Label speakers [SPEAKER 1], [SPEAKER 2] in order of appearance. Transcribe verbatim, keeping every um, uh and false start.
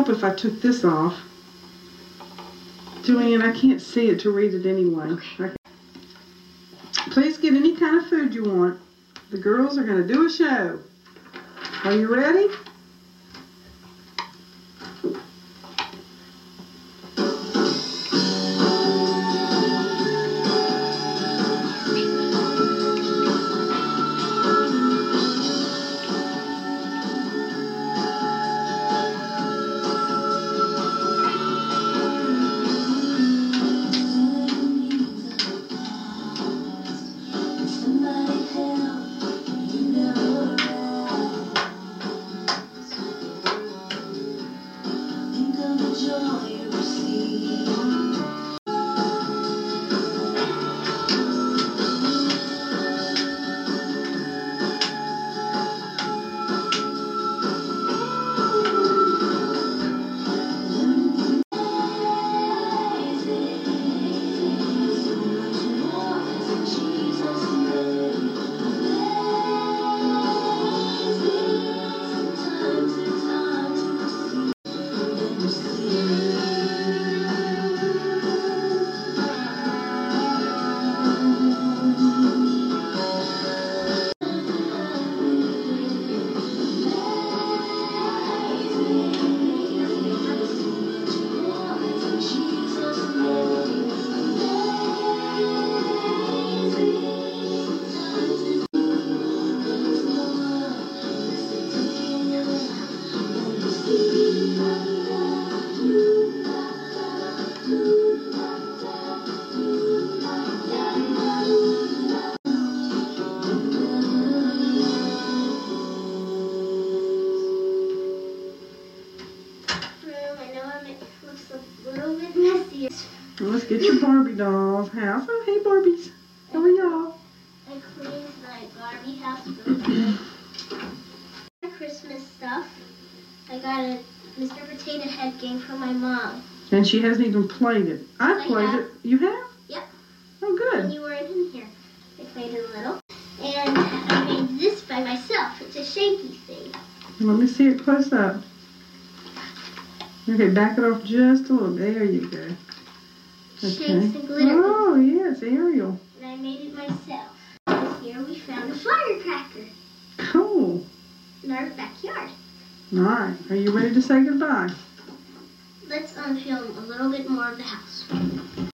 [SPEAKER 1] help if I took this off. Joanne, I can't see it to read it anyway. Okay. Please get any kind of food you want. The girls are going to do a show. Are you ready? Let's get your Barbie doll's house. Oh, hey, Barbies. How are y'all?
[SPEAKER 2] I cleaned my Barbie house really good. Christmas stuff. I got a Mister Potato Head game from my mom.
[SPEAKER 1] And she hasn't even played it. I've
[SPEAKER 2] I
[SPEAKER 1] played
[SPEAKER 2] have.
[SPEAKER 1] it. You have?
[SPEAKER 2] Yep.
[SPEAKER 1] Oh, good.
[SPEAKER 2] When you weren't in here. I played it a little. And I made this by myself. It's a shaky thing.
[SPEAKER 1] Let me see it close up. Okay, back it off just a little. There you go.
[SPEAKER 2] Shakes and glitter.
[SPEAKER 1] Oh, yes, Ariel.
[SPEAKER 2] And I made it myself. And here we found a firecracker.
[SPEAKER 1] Cool.
[SPEAKER 2] In our backyard.
[SPEAKER 1] All right. Are you ready to say goodbye?
[SPEAKER 2] Let's unfilm a little bit more of the house.